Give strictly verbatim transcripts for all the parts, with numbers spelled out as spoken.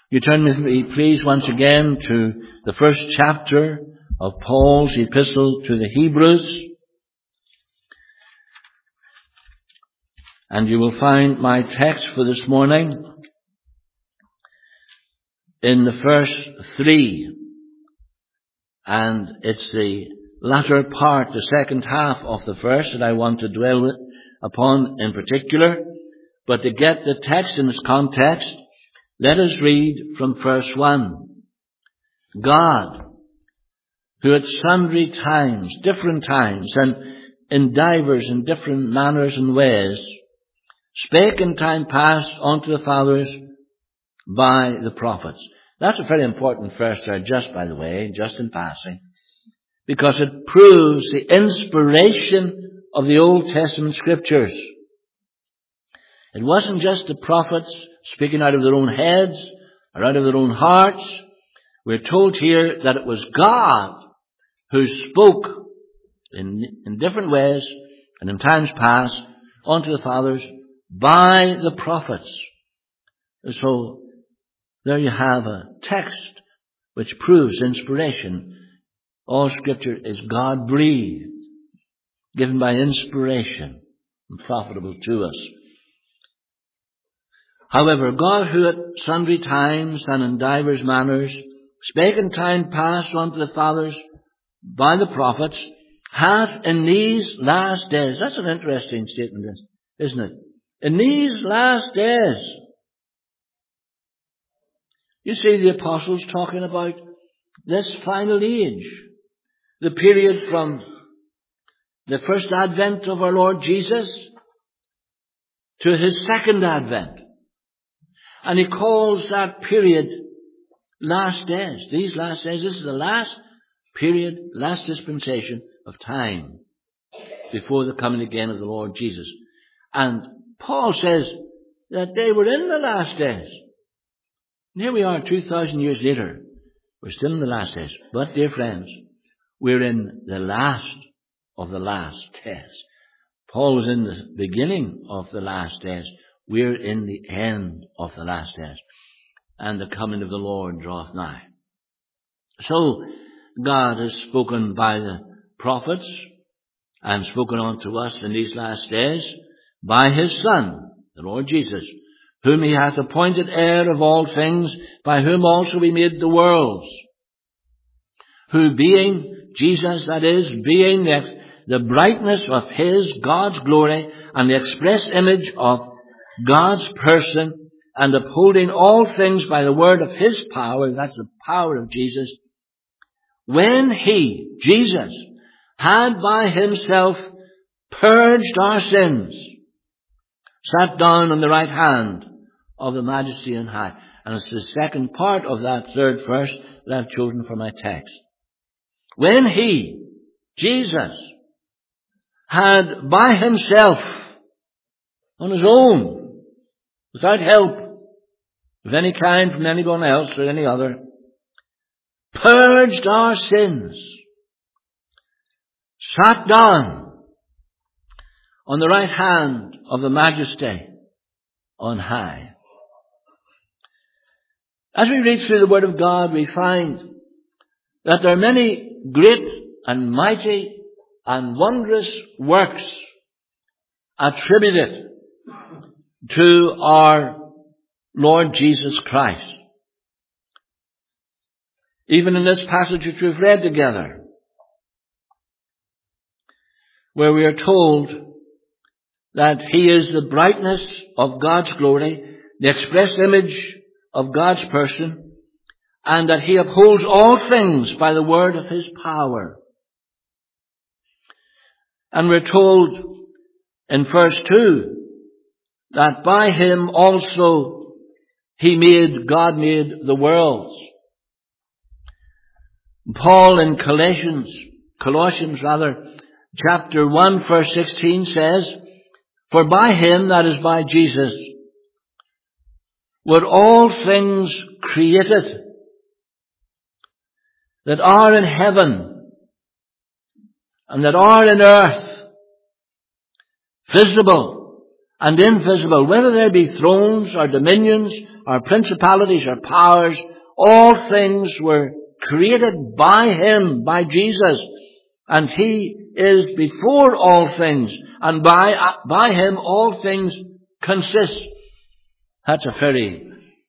You turn with me, please, once again to the first chapter of Paul's epistle to the Hebrews. And you will find my text for this morning in the first three. And it's the latter part, the second half of the verse that I want to dwell with, upon in particular. But to get the text in its context, let us read from verse one. God, who at sundry times, different times, and in divers and different manners and ways, spake in time past unto the fathers by the prophets. That's a very important verse there, just by the way, just in passing, because it proves the inspiration of the Old Testament Scriptures. It wasn't just the prophets speaking out of their own heads or out of their own hearts. We're told here that it was God who spoke in, in different ways and in times past unto the fathers by the prophets. So there you have a text which proves inspiration. All Scripture is God-breathed, given by inspiration and profitable to us. However, God, who at sundry times and in divers manners spake in time past unto the fathers by the prophets, hath in these last days. That's an interesting statement, isn't it? In these last days. You see the apostles talking about this final age, the period from the first advent of our Lord Jesus to his second advent. And he calls that period last days. These last days, this is the last period, last dispensation of time before the coming again of the Lord Jesus. And Paul says that they were in the last days. And here we are two thousand years later. We're still in the last days. But, dear friends, we're in the last of the last days. Paul was in the beginning of the last days. We're in the end of the last days, and the coming of the Lord draweth nigh. So, God has spoken by the prophets, and spoken unto us in these last days, by his Son, the Lord Jesus, whom he hath appointed heir of all things, by whom also he made the worlds, who being, Jesus that is, being the, the brightness of his, God's glory, and the express image of God's person, and upholding all things by the word of his power, that's the power of Jesus, when he, Jesus, had by himself purged our sins, sat down on the right hand of the Majesty on high. And it's the second part of that third verse that I've chosen for my text. When he, Jesus, had by himself, on his own, without help of any kind from anyone else or any other, purged our sins, sat down on the right hand of the Majesty on high. As we read through the Word of God, we find that there are many great and mighty and wondrous works attributed to our Lord Jesus Christ. Even in this passage which we've read together, where we are told that he is the brightness of God's glory, the express image of God's person, and that he upholds all things by the word of his power. And we're told in verse two, that by him also he made, God made the worlds. Paul in Colossians, Colossians rather, chapter one verse sixteen says, for by him, that is by Jesus, were all things created that are in heaven and that are in earth, visible and invisible, whether there be thrones or dominions or principalities or powers, all things were created by Him, by Jesus, and He is before all things, and by, by Him all things consist. That's a very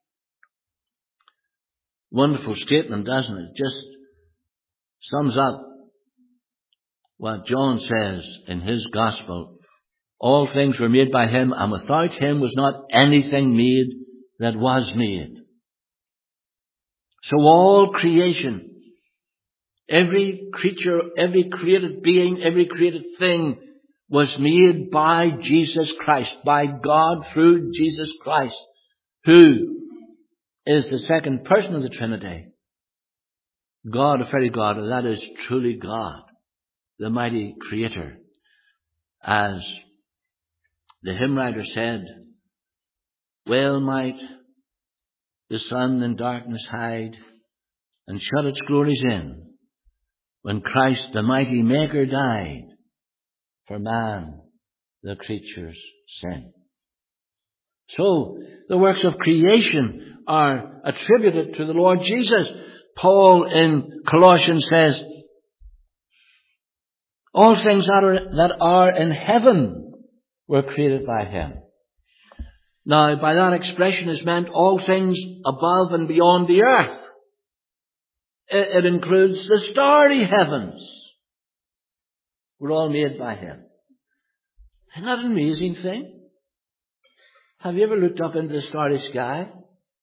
wonderful statement, doesn't it? It just sums up what John says in his gospel. All things were made by Him, and without Him was not anything made that was made. So all creation, every creature, every created being, every created thing was made by Jesus Christ, by God through Jesus Christ, who is the second person of the Trinity. God, a very God, and that is truly God, the mighty Creator. As the hymn writer said, well might the sun in darkness hide and shut its glories in, when Christ the mighty Maker died for man, the creature's sin. So the works of creation are attributed to the Lord Jesus. Paul in Colossians says, all things that are, that are in heaven were created by Him. Now, by that expression is meant all things above and beyond the earth. It, it includes the starry heavens. Were all made by Him. Isn't that an amazing thing? Have you ever looked up into the starry sky?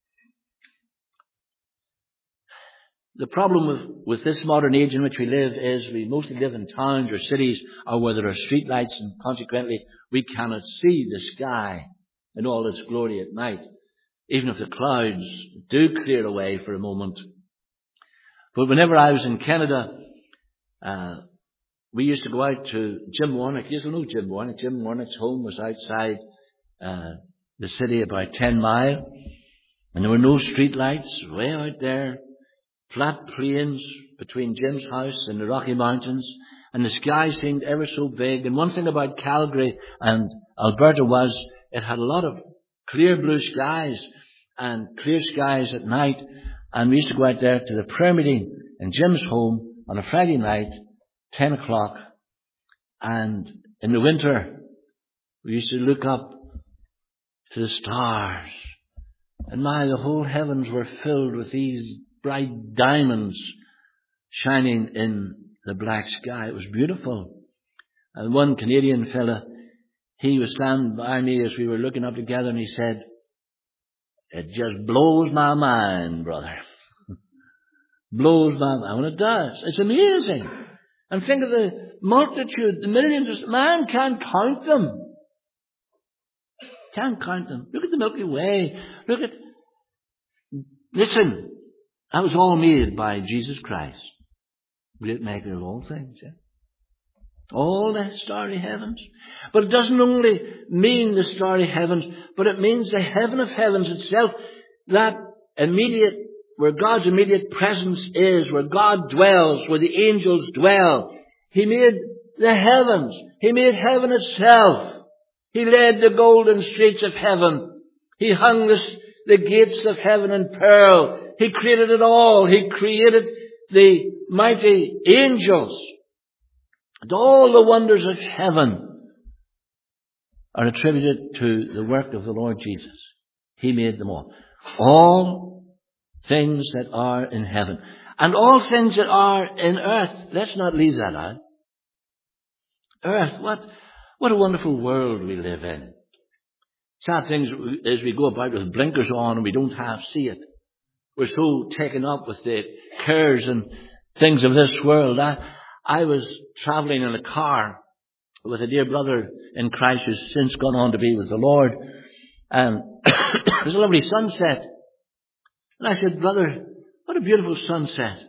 The problem with, with this modern age in which we live is we mostly live in towns or cities or where there are street lights, and consequently we cannot see the sky in all its glory at night, even if the clouds do clear away for a moment. But whenever I was in Canada, uh, we used to go out to Jim Warnock. You know Jim Warnock. Jim Warnock's home was outside uh, the city, about ten mile, and there were no street lights, way out there. Flat plains between Jim's house and the Rocky Mountains, and the sky seemed ever so big. And one thing about Calgary and Alberta was it had a lot of clear blue skies and clear skies at night. And we used to go out there to the prayer meeting in Jim's home on a Friday night, ten o'clock. And in the winter, we used to look up to the stars. And now the whole heavens were filled with these bright diamonds shining in the black sky. It was beautiful. And one Canadian fella, he was standing by me as we were looking up together, and he said, it just blows my mind, brother. Blows my mind. And it does. It's amazing. And think of the multitude, the millions of, man can't count them. Can't count them. Look at the Milky Way. Look at, listen, that was all made by Jesus Christ, great maker of all things. Yeah? All the starry heavens. But it doesn't only mean the starry heavens, but it means the heaven of heavens itself, that immediate, where God's immediate presence is, where God dwells, where the angels dwell. He made the heavens. He made heaven itself. He laid the golden streets of heaven. He hung the, the gates of heaven in pearl. He created it all. He created the mighty angels. And all the wonders of heaven are attributed to the work of the Lord Jesus. He made them all. All things that are in heaven. And all things that are in earth. Let's not leave that out. Earth, what, what a wonderful world we live in. Sad things is we go about with blinkers on and we don't half see it. We're so taken up with the cares and things of this world. I, I was traveling in a car with a dear brother in Christ who's since gone on to be with the Lord. And it was a lovely sunset. And I said, brother, what a beautiful sunset.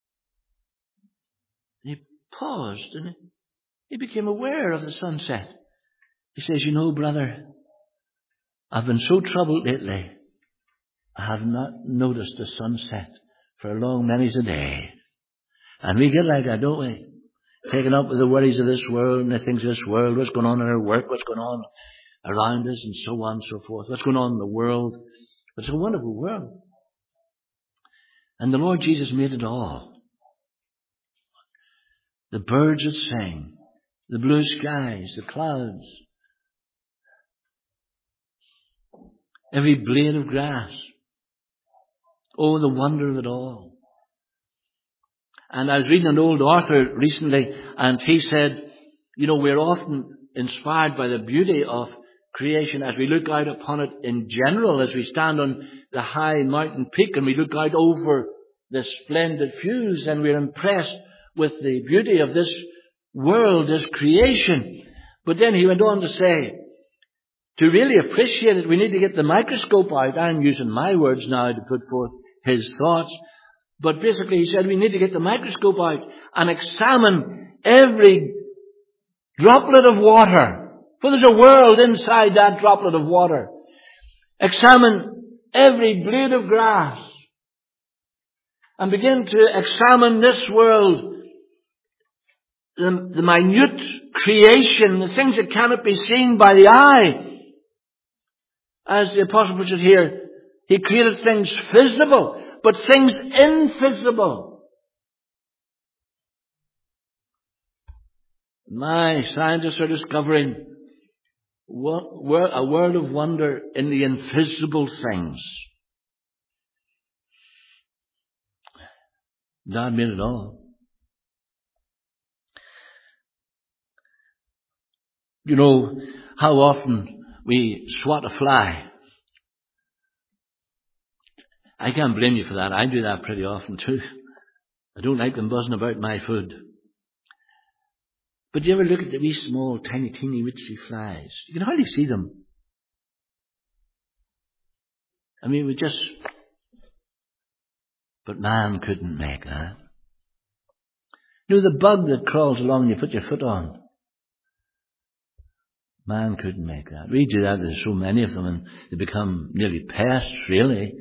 And he paused and he became aware of the sunset. He says, you know, brother, I've been so troubled lately. I have not noticed the sunset for a long many's a day. And we get like that, don't we? Taken up with the worries of this world and the things of this world, what's going on in our work, what's going on around us and so on and so forth. What's going on in the world. It's a wonderful world. And the Lord Jesus made it all. The birds that sing, the blue skies, the clouds, every blade of grass. Oh, the wonder of it all. And I was reading an old author recently, and he said, you know, we're often inspired by the beauty of creation as we look out upon it in general, as we stand on the high mountain peak and we look out over the splendid views, and we're impressed with the beauty of this world, this creation. But then he went on to say, to really appreciate it, we need to get the microscope out. I'm using my words now to put forth his thoughts. But basically he said we need to get the microscope out and examine every droplet of water. For there's a world inside that droplet of water. Examine every blade of grass. And begin to examine this world. The, the minute creation, the things that cannot be seen by the eye. As the apostle puts it here, he created things visible, but things invisible. My scientists are discovering a world of wonder in the invisible things. God made it all. You know how often we swat a fly. I can't blame you for that. I do that pretty often too. I don't like them buzzing about my food. But do you ever look at the wee small, tiny, teeny, witsy flies? You can hardly see them. I mean, we just... But man couldn't make that. You know, the bug that crawls along and you put your foot on. Man couldn't make that. We do that. There's so many of them and they become nearly pests, really.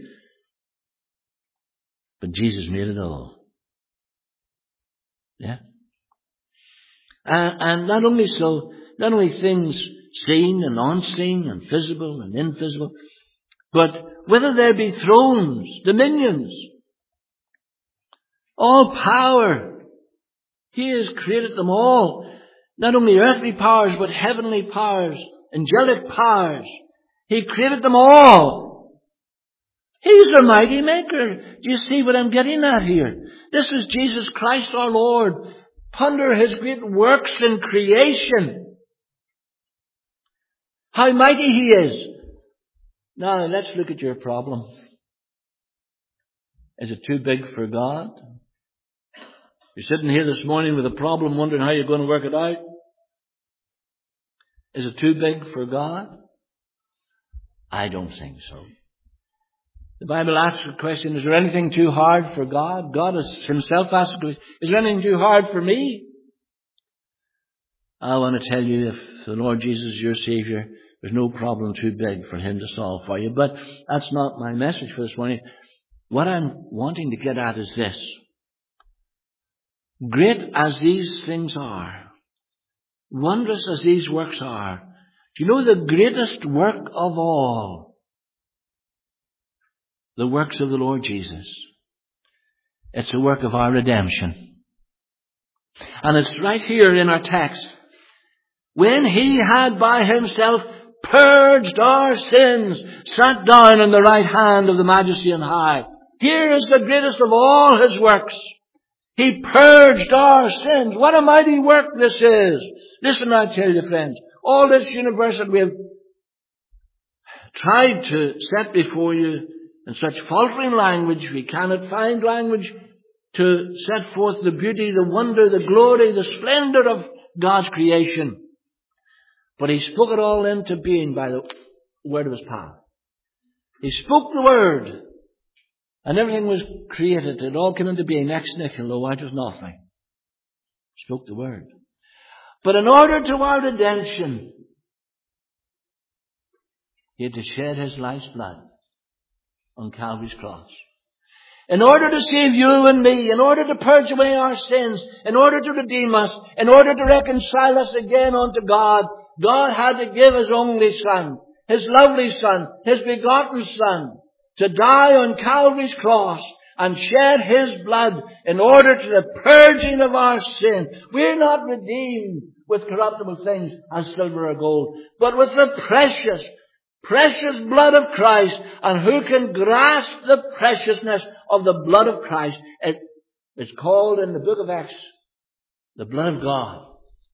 But Jesus made it all. Yeah? Uh, and not only so, not only things seen and unseen and visible and invisible, but whether there be thrones, dominions, all power, He has created them all. Not only earthly powers, but heavenly powers, angelic powers. He created them all. He's a mighty maker. Do you see what I'm getting at here? This is Jesus Christ our Lord. Ponder His great works in creation. How mighty He is. Now, let's look at your problem. Is it too big for God? You're sitting here this morning with a problem, wondering how you're going to work it out. Is it too big for God? I don't think so. The Bible asks the question, is there anything too hard for God? God has Himself asked the question, is there anything too hard for me? I want to tell you, if the Lord Jesus is your Savior, there's no problem too big for Him to solve for you. But that's not my message for this morning. What I'm wanting to get at is this. Great as these things are, wondrous as these works are, do you know the greatest work of all? The works of the Lord Jesus. It's a work of our redemption. And it's right here in our text. When He had by Himself purged our sins, sat down on the right hand of the Majesty on high. Here is the greatest of all His works. He purged our sins. What a mighty work this is. Listen, I tell you, friends, all this universe that we have tried to set before you in such faltering language, we cannot find language to set forth the beauty, the wonder, the glory, the splendor of God's creation. But He spoke it all into being by the word of His power. He spoke the word, and everything was created. It all came into being ex nihilo, out of nothing. He spoke the word. But in order to our redemption, He had to shed His life's blood on Calvary's cross. In order to save you and me, in order to purge away our sins, in order to redeem us, in order to reconcile us again unto God, God had to give His only Son, His lovely Son, His begotten Son, to die on Calvary's cross and shed His blood in order to the purging of our sin. We're not redeemed with corruptible things as silver or gold, but with the precious, precious blood of Christ. And who can grasp the preciousness of the blood of Christ? It is called in the book of Acts the blood of God.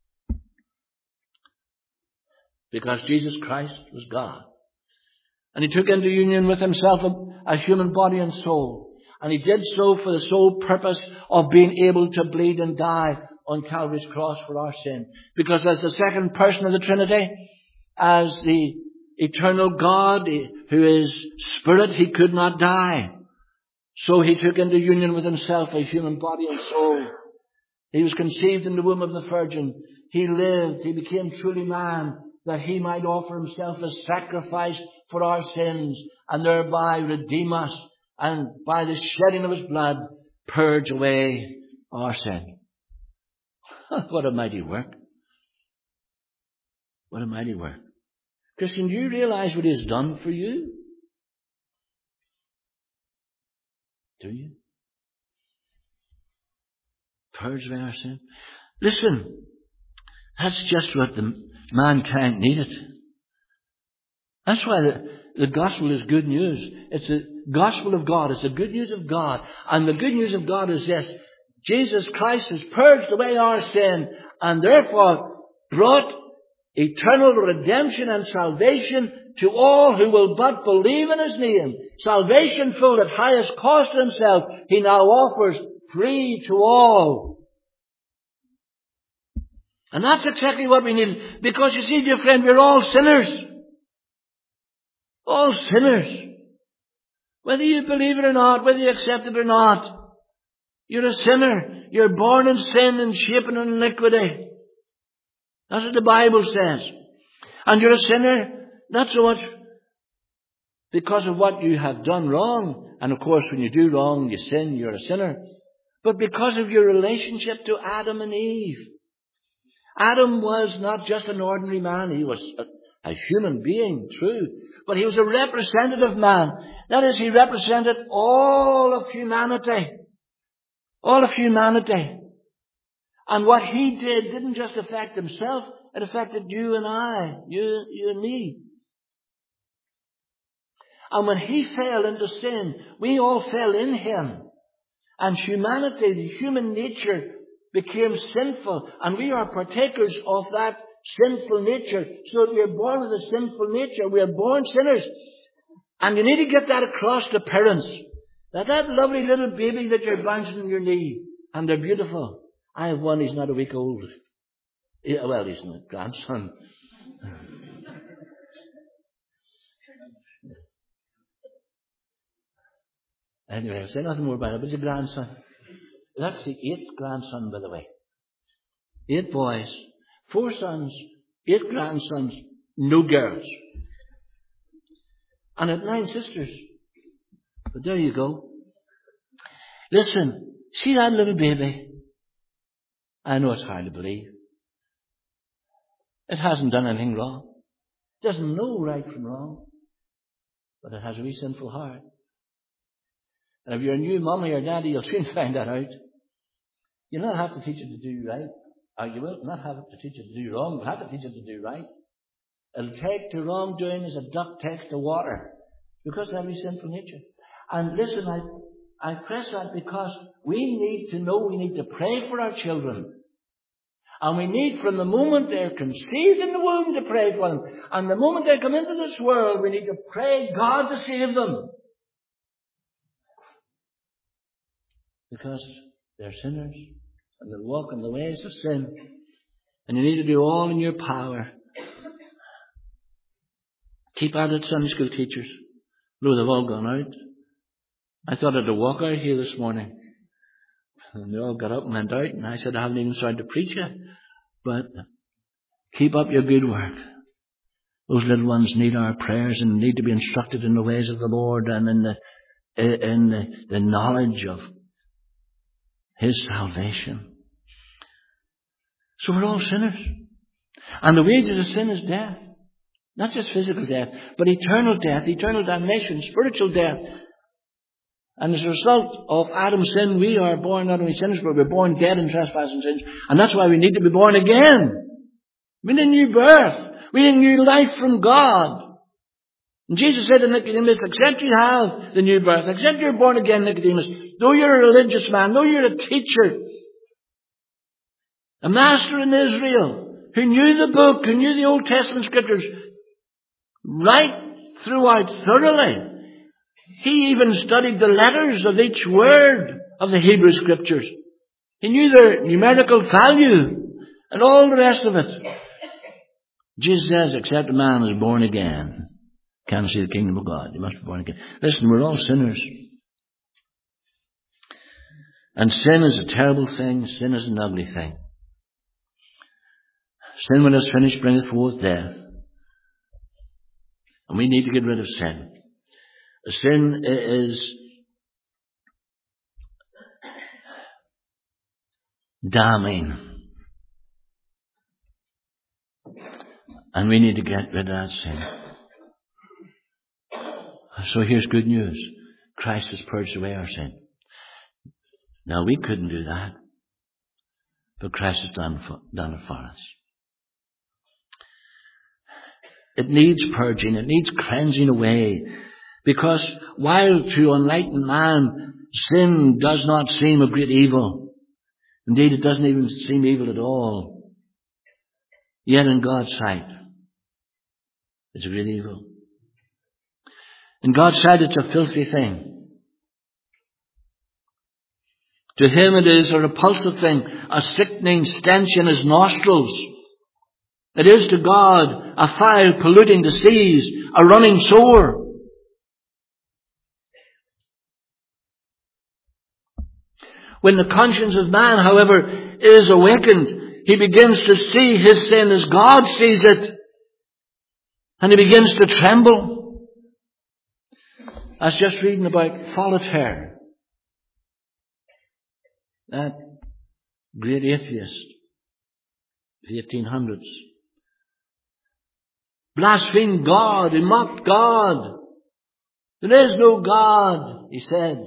Because Jesus Christ was God. And He took into union with Himself a, a human body and soul. And He did so for the sole purpose of being able to bleed and die on Calvary's cross for our sin. Because as the second person of the Trinity, as the eternal God who is Spirit, He could not die. So He took into union with Himself a human body and soul. He was conceived in the womb of the Virgin. He lived. He became truly man, that He might offer Himself as sacrifice for our sins and thereby redeem us, and by the shedding of His blood purge away our sin. What a mighty work. What a mighty work. Christian, do you realize what He has done for you? Do you? Purge away our sin. Listen, that's just what the mankind needed. That's why the, the gospel is good news. It's the gospel of God. It's the good news of God. And the good news of God is this: Jesus Christ has purged away our sin and therefore brought eternal redemption and salvation to all who will but believe in His name. Salvation full at highest cost to Himself, He now offers free to all. And that's exactly what we need. Because you see, dear friend, we're all sinners. All sinners. Whether you believe it or not, whether you accept it or not, you're a sinner. You're born in sin and shapen in iniquity. That's what the Bible says. And you're a sinner, not so much because of what you have done wrong. And of course, when you do wrong, you sin, you're a sinner. But because of your relationship to Adam and Eve. Adam was not just an ordinary man. He was a, a human being, true. But he was a representative man. That is, he represented all of humanity. All of humanity. And what he did didn't just affect himself. It affected you and I. You, you and me. And when he fell into sin, we all fell in him. And humanity, the human nature, became sinful. And we are partakers of that sinful nature. So that we are born with a sinful nature. We are born sinners. And you need to get that across to parents. That that lovely little baby that you're bouncing on your knee. And they're beautiful. I have one, he's not a week old. Yeah, well, he's my grandson. Anyway, I'll say nothing more about it, but it's a grandson. That's the eighth grandson, by the way. Eight boys, four sons, eight grandsons, no girls. And at nine sisters. But there you go. Listen, see that little baby? I know it's hard to believe. It hasn't done anything wrong. It doesn't know right from wrong. But it has a wee sinful heart. And if you're a new mummy or daddy, you'll soon find that out. You'll not have to teach it to do right. Or you will not have to teach it to do wrong. You'll have to teach it to do right. It'll take to wrongdoing as a duck takes to water. Because of that wee sinful nature. And listen, I, I press that because we need to know, we need to pray for our children. And we need from the moment they're conceived in the womb to pray for them. And the moment they come into this world, we need to pray God to save them. Because they're sinners. And they walk in the ways of sin. And you need to do all in your power. Keep at it, Sunday school teachers. Though they've all gone out. I thought I'd walk out here this morning. And they all got up and went out. And I said, I haven't even started to preach yet. But keep up your good work. Those little ones need our prayers and need to be instructed in the ways of the Lord and in the, in the, the knowledge of His salvation. So we're all sinners. And the wages of sin is death. Not just physical death, but eternal death, eternal damnation, spiritual death. And as a result of Adam's sin, we are born not only sinners, but we're born dead in trespass and sins. And that's why we need to be born again. We need a new birth. We need a new life from God. And Jesus said to Nicodemus, except you have the new birth, except you're born again, Nicodemus, though you're a religious man, though you're a teacher, a master in Israel, who knew the book, who knew the Old Testament scriptures right throughout thoroughly, he even studied the letters of each word of the Hebrew scriptures. He knew their numerical value and all the rest of it. Jesus says, except a man is born again, can't see the kingdom of God. You must be born again. Listen, we're all sinners. And sin is a terrible thing. Sin is an ugly thing. Sin, when it's finished, bringeth forth death. And we need to get rid of sin. Sin is damning. And we need to get rid of that sin. So here's good news. Christ has purged away our sin. Now we couldn't do that. But Christ has done, for, done it for us. It needs purging. It needs cleansing away. Because while to enlightened man, sin does not seem a great evil. Indeed, it doesn't even seem evil at all. Yet in God's sight, it's a great evil. In God's sight, it's a filthy thing. To him it is a repulsive thing, a sickening stench in his nostrils. It is to God a fire polluting the seas, a running sore. When the conscience of man, however, is awakened, he begins to see his sin as God sees it. And he begins to tremble. I was just reading about Voltaire, that great atheist of the eighteen hundreds. Blasphemed God, he mocked God. There is no God, he said.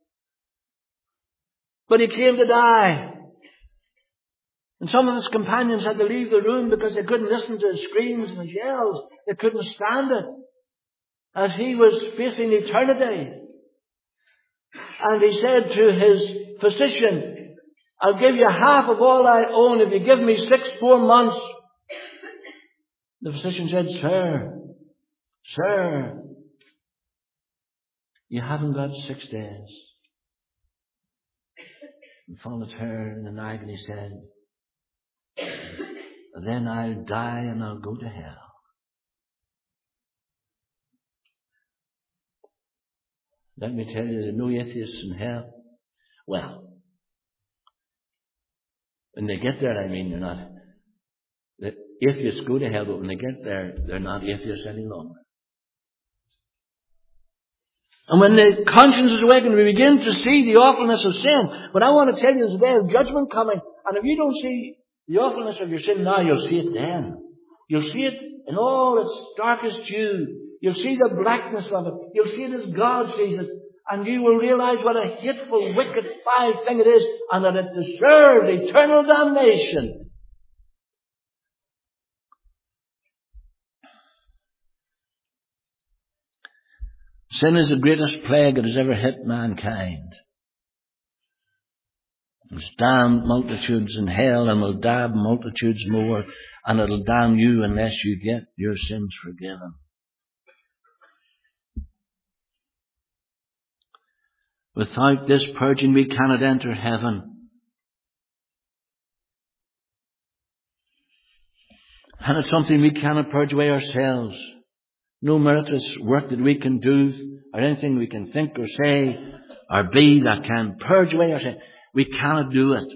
But he came to die. And some of his companions had to leave the room because they couldn't listen to his screams and his yells. They couldn't stand it. As he was facing eternity. And he said to his physician, I'll give you half of all I own if you give me six more months. The physician said, Sir, sir, you haven't got six days. And Voltaire in an agony said, then I'll die and I'll go to hell. Let me tell you, there are no atheists in hell. Well, when they get there, I mean, they're not. The atheists go to hell, but when they get there, they're not atheists any longer. And when the conscience is awakened, we begin to see the awfulness of sin. But I want to tell you, there's a day of judgment coming. And if you don't see the awfulness of your sin now, you'll see it then. You'll see it in all its darkest hue. You'll see the blackness of it. You'll see it as God sees it. And you will realize what a hateful, wicked, foul thing it is. And that it deserves eternal damnation. Sin is the greatest plague that has ever hit mankind. It's damned multitudes in hell and will damn multitudes more. And it'll damn you unless you get your sins forgiven. Without this purging, we cannot enter heaven. And it's something we cannot purge away ourselves. No meritorious work that we can do, or anything we can think or say, or be that can purge away our sin. We cannot do it.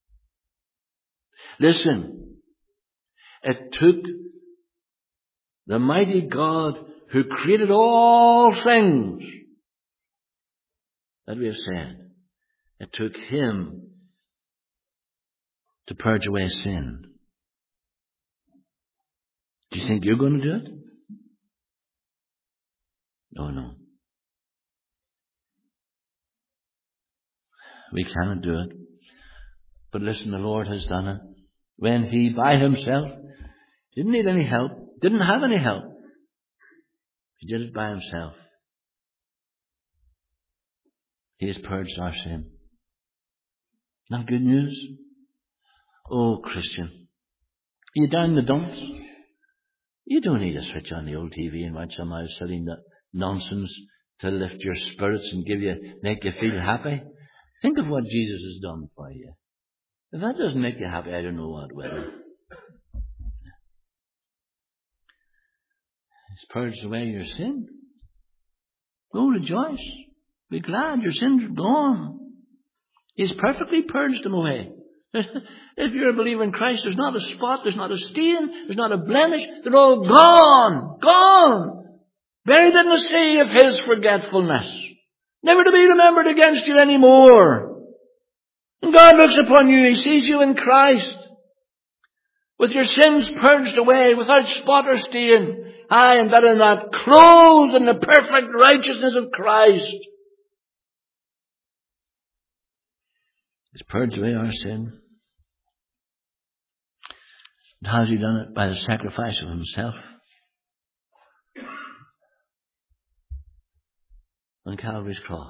Listen, it took the mighty God who created all things that we have said. It took him to purge away sin. Do you think you're going to do it? No, no. We cannot do it. But listen, the Lord has done it. When He, by Himself, didn't need any help, didn't have any help. He did it by Himself. He has purged our sin. Not good news? Oh, Christian, are you down in the dumps? You don't need to switch on the old T V and watch some other silly nonsense to lift your spirits and give you, make you feel happy. Think of what Jesus has done for you. If that doesn't make you happy, I don't know what will. He's purged away your sin. Go rejoice. Be glad your sins are gone. He's perfectly purged them away. If you're a believer in Christ, there's not a spot, there's not a stain, there's not a blemish. They're all gone. Gone. Buried in the sea of His forgetfulness. Never to be remembered against you anymore. And God looks upon you, He sees you in Christ. With your sins purged away, without spot or stain. Aye, and better than that, clothed in the perfect righteousness of Christ. He's purged away our sin. And how has He done it? By the sacrifice of Himself. On Calvary's cross.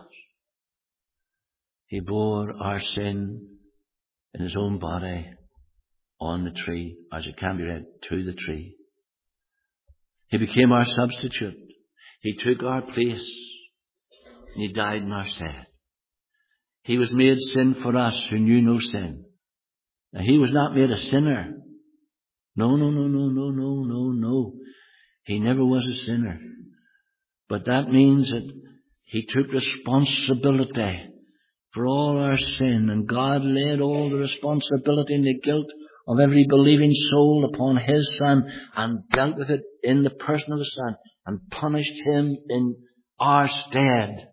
He bore our sin in His own body on the tree, as it can be read, to the tree. He became our substitute. He took our place. And He died in our stead. He was made sin for us who knew no sin. Now, He was not made a sinner. No, no, no, no, no, no, no, no. He never was a sinner. But that means that He took responsibility for all our sin, and God laid all the responsibility and the guilt of every believing soul upon His Son, and dealt with it in the person of the Son, and punished Him in our stead.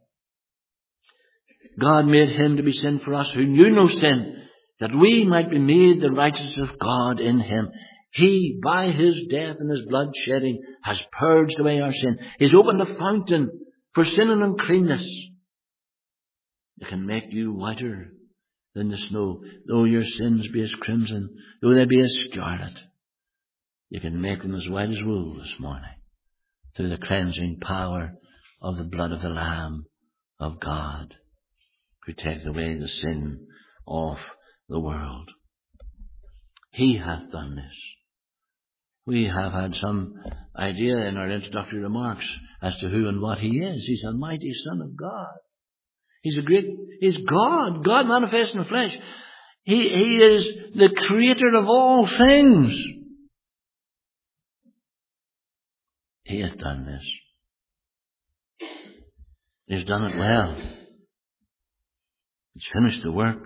God made Him to be sin for us who knew no sin, that we might be made the righteousness of God in Him. He, by His death and His blood shedding, has purged away our sin. He's opened a fountain for sin and uncleanness. It can make you whiter than the snow. Though your sins be as crimson, though they be as scarlet, you can make them as white as wool this morning through the cleansing power of the blood of the Lamb of God, who takes away the sin of the world. He hath done this. We have had some idea in our introductory remarks as to who and what He is. He's a mighty Son of God. He's a great, He's God, God manifest in the flesh. He, he is the creator of all things. He hath done this. He's done it well. He's finished the work.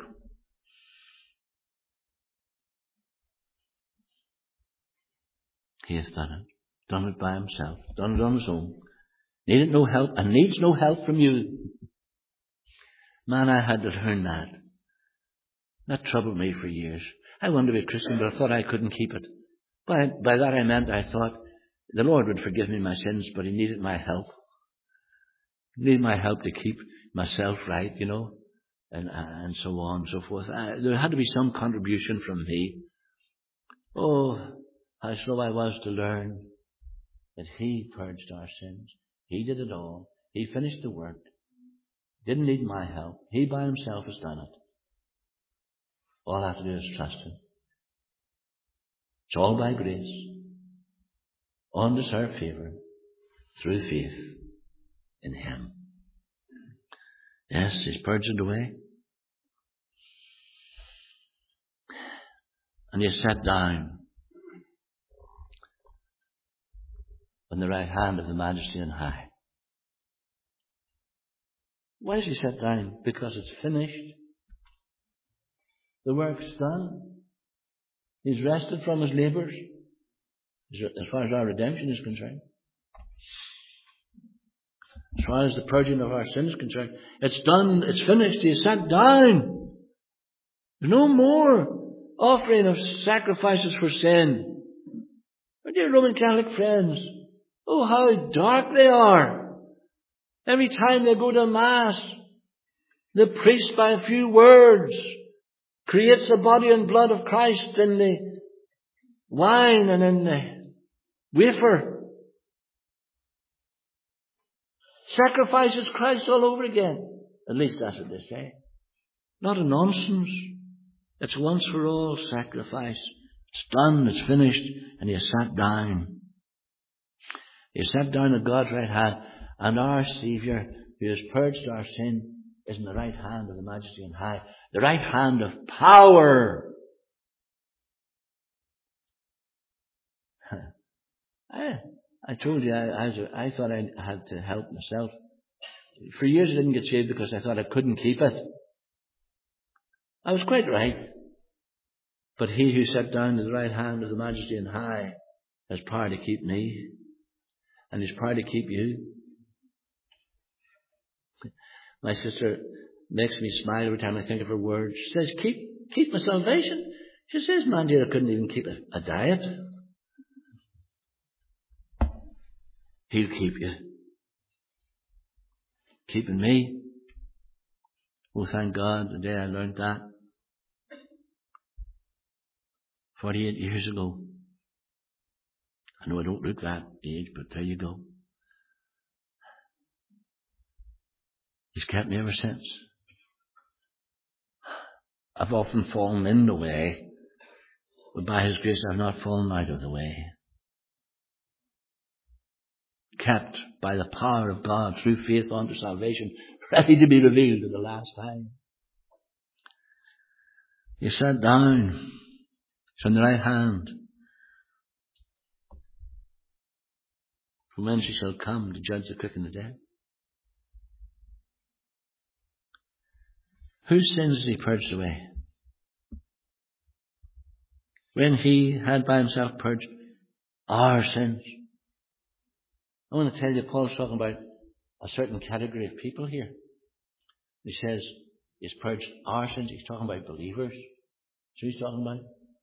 He hath done it. Done it by Himself. Done it on His own. Needed no help, and needs no help from you. Man, I had to learn that. That troubled me for years. I wanted to be a Christian, but I thought I couldn't keep it. By, by that I meant I thought the Lord would forgive me my sins, but He needed my help. He needed my help to keep myself right, you know, and and so on and so forth. I, there had to be some contribution from me. Oh, how slow I was to learn that He purged our sins. He did it all. He finished the work. Didn't need my help. He by Himself has done it. All I have to do is trust Him. It's all by grace. Undeserved favour. Through faith in Him. Yes, He's purged it away. And He sat down on the right hand of the Majesty on high. Why has He sat down? Because it's finished. The work's done. He's rested from His labours, as far as our redemption is concerned. As far as the purging of our sin is concerned. It's done. It's finished. He sat down. There's no more offering of sacrifices for sin. Our dear Roman Catholic friends, oh, how dark they are. Every time they go to Mass, the priest, by a few words, creates the body and blood of Christ in the wine and in the wafer. Sacrifices Christ all over again. At least that's what they say. Not a nonsense. It's once for all sacrifice. It's done, it's finished, and he sat down. He sat down at God's right hand, and our Saviour, who has purged our sin, is in the right hand of the Majesty on high, the right hand of power. I, I told you, I, I, I thought I had to help myself. For years I didn't get saved because I thought I couldn't keep it. I was quite right. But he who sat down at the right hand of the Majesty on high has power to keep me. And his power to keep you. My sister makes me smile every time I think of her words. She says, keep, keep my salvation. She says, man, dear, I couldn't even keep a, a diet. He'll keep you. Keeping me. Oh, thank God, the day I learned that. forty-eight years ago. I know I don't look that age, but there you go. He's kept me ever since. I've often fallen in the way, but by His grace I've not fallen out of the way. Kept by the power of God through faith unto salvation, ready to be revealed at the last time. He sat down. It's on the right hand. From whence He shall come to judge the quick and the dead. Whose sins has He purged away? When He had by Himself purged our sins. I want to tell you, Paul's talking about a certain category of people here. He says He's purged our sins. He's talking about believers. That's what He's talking about.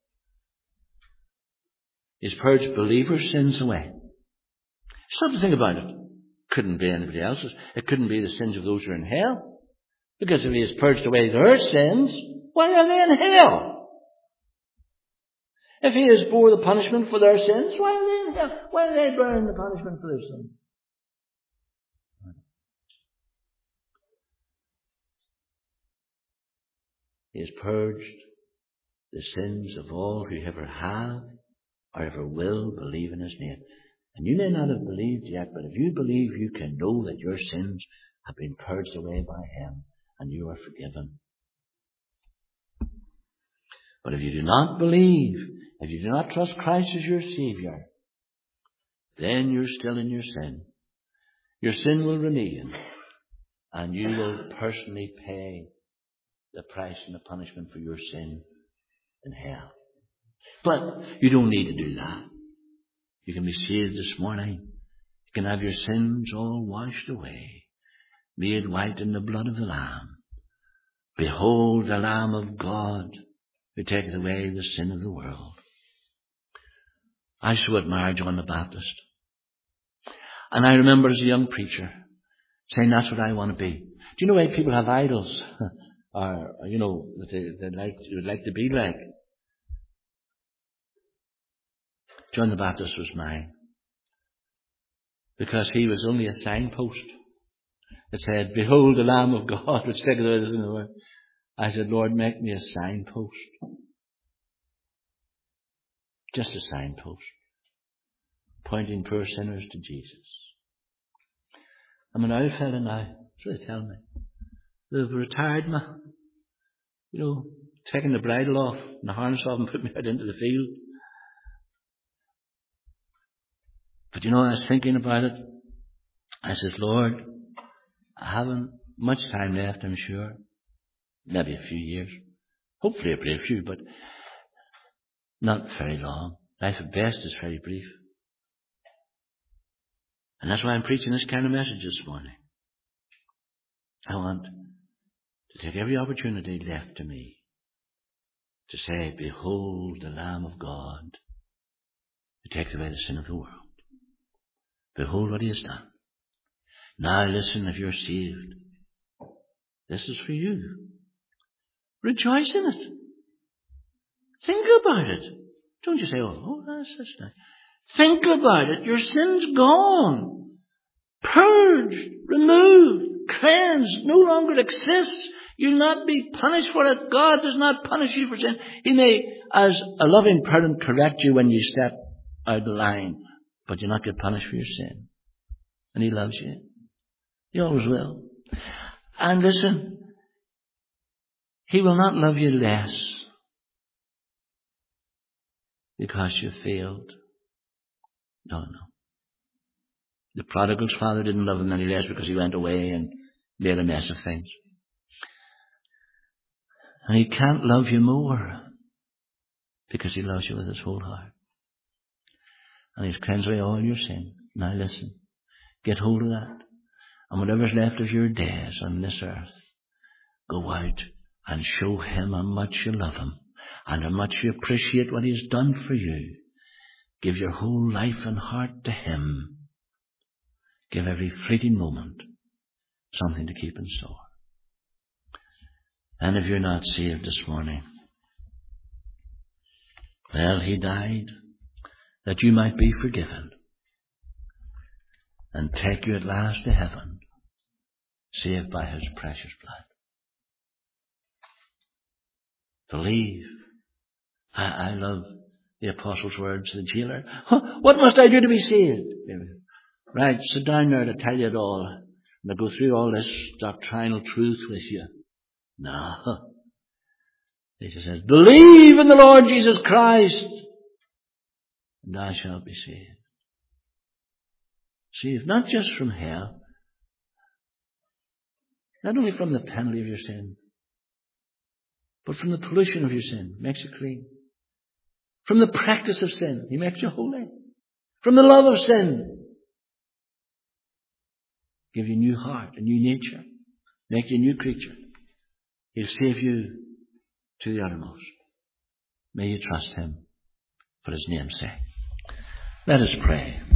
He's purged believers' sins away. Stop to think about it. Couldn't be anybody else's. It couldn't be the sins of those who are in hell. Because if He has purged away their sins, why are they in hell? If He has bore the punishment for their sins, why are they in hell? Why are they bearing the punishment for their sins? He has purged the sins of all who ever have or ever will believe in His name. And you may not have believed yet, but if you believe, you can know that your sins have been purged away by Him and you are forgiven. But if you do not believe, if you do not trust Christ as your Saviour, then you're still in your sin. Your sin will remain, and you will personally pay the price and the punishment for your sin in hell. But you don't need to do that. You can be saved this morning. You can have your sins all washed away, made white in the blood of the Lamb. Behold the Lamb of God who taketh away the sin of the world. I so admire John the Baptist. And I remember as a young preacher saying, that's what I want to be. Do you know why people have idols? or, you know, that they, they like, they would like to be like? John the Baptist was mine. Because he was only a signpost. It said, behold the Lamb of God which taketh away the sin of the world. I said, Lord, make me a signpost. Just a signpost. Pointing poor sinners to Jesus. I'm an old fella now. That's what they tell me. They've retired me. You know, taking the bridle off and the harness off and put me out into the field. But you know, I was thinking about it. I says, Lord, I haven't much time left, I'm sure. Maybe a few years. Hopefully a brief few, but not very long. Life at best is very brief. And that's why I'm preaching this kind of message this morning. I want to take every opportunity left to me to say, behold the Lamb of God to take away the sin of the world. Behold what he has done. Now listen, if you're saved, this is for you. Rejoice in it. Think about it. Don't you say, oh, that's, that's nice. Think about it. Your sin's gone. Purged, removed, cleansed, no longer exists. You'll not be punished for it. God does not punish you for sin. He may, as a loving parent, correct you when you step out of line, but you'll not get punished for your sin. And he loves you. He always will. And listen, he will not love you less because you failed. No, no. The prodigal's father didn't love him any less because he went away and made a mess of things. And he can't love you more because he loves you with his whole heart. And he's cleansed away all your sin. Now listen, get hold of that. And whatever's left of your days on this earth, go out and show him how much you love him and how much you appreciate what he's done for you. Give your whole life and heart to him. Give every fleeting moment something to keep in store. And if you're not saved this morning, well, he died that you might be forgiven and take you at last to heaven, saved by his precious blood. Believe. I, I love the apostles' words to the jailer. Huh, what must I do to be saved? Right, sit down there to tell you it all. And to go through all this doctrinal truth with you. No. Jesus says, believe in the Lord Jesus Christ, and thou shalt be saved. Saved not just from hell, not only from the penalty of your sin, but from the pollution of your sin. Makes you clean. From the practice of sin. He makes you holy. From the love of sin. Give you a new heart, a new nature. Make you a new creature. He'll save you to the uttermost. May you trust him for his name's sake. Let us pray.